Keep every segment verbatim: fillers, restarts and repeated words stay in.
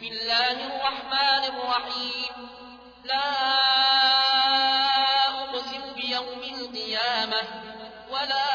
بسم الله الرحمن الرحيم لا أقسم بيوم القيامة ولا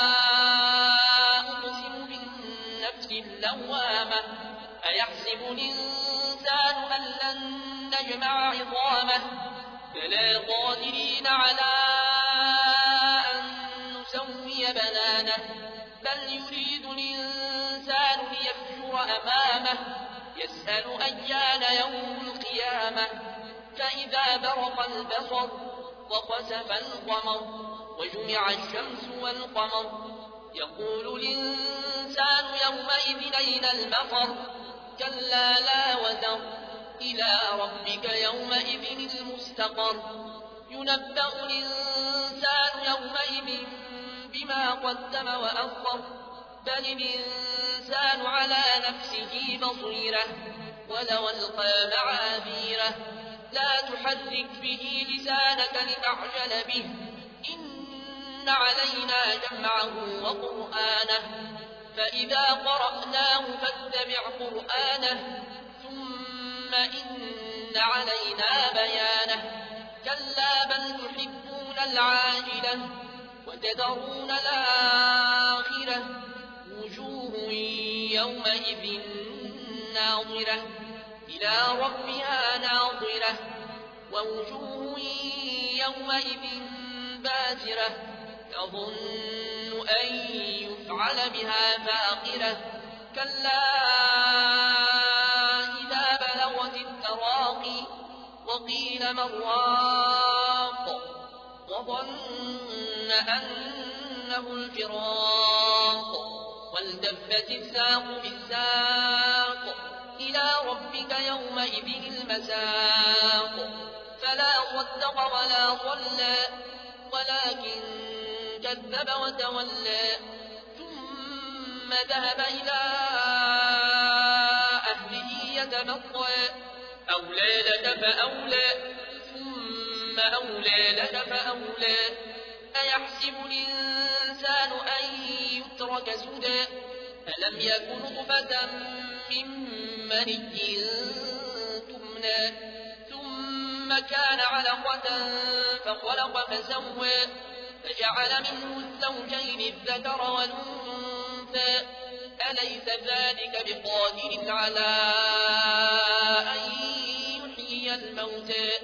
أقسم بالنفس اللوامة أيحسب الإنسان أن لن نجمع عظامه بلى قادرين على أن نسوي بنانه بل يريد الإنسان ليفجر أمامه يسأل أيان يوم القيامة فإذا برق البصر وخسف القمر وجمع الشمس والقمر يقول الإنسان يومئذ أين المفر كلا لا وزر إلى ربك يومئذ المستقر ينبأ الإنسان يومئذ بما قدم وأخر بل الإنسان على نفسه بصيرة ولو ألقى معاذيره لا تحرك به لسانك لتعجل به إن علينا جمعه وقرآنه فإذا قرأناه فاتبع قرآنه ثم إن علينا بيانه كلا بل تحبون العاجلة وتذرون الآخرة وجوه يومئذ ناظرة إلى ربها ناظرة ووجوه يومئذ باسرة تظن أن يفعل بها فاقرة كلا إذا بلغت التراقي وقيل من راق وظن أنه الفراق والتفت الساق بالساق إلى ربك يومئذ المساق فلا صدق ولا صلى ولكن كذب وتولى ثم ذهب إلى أهله يتمطى أولى لك فأولى ثم أولى لك فأولى أيحسب الإنسان أن يترك سدى ألم يكن نطفة من مني تمنى ثم كان علقة فخلق فسوى فجعل منه الزوجين الذكر والأنثى أليس ذلك بقادر على أن يحيي الموتى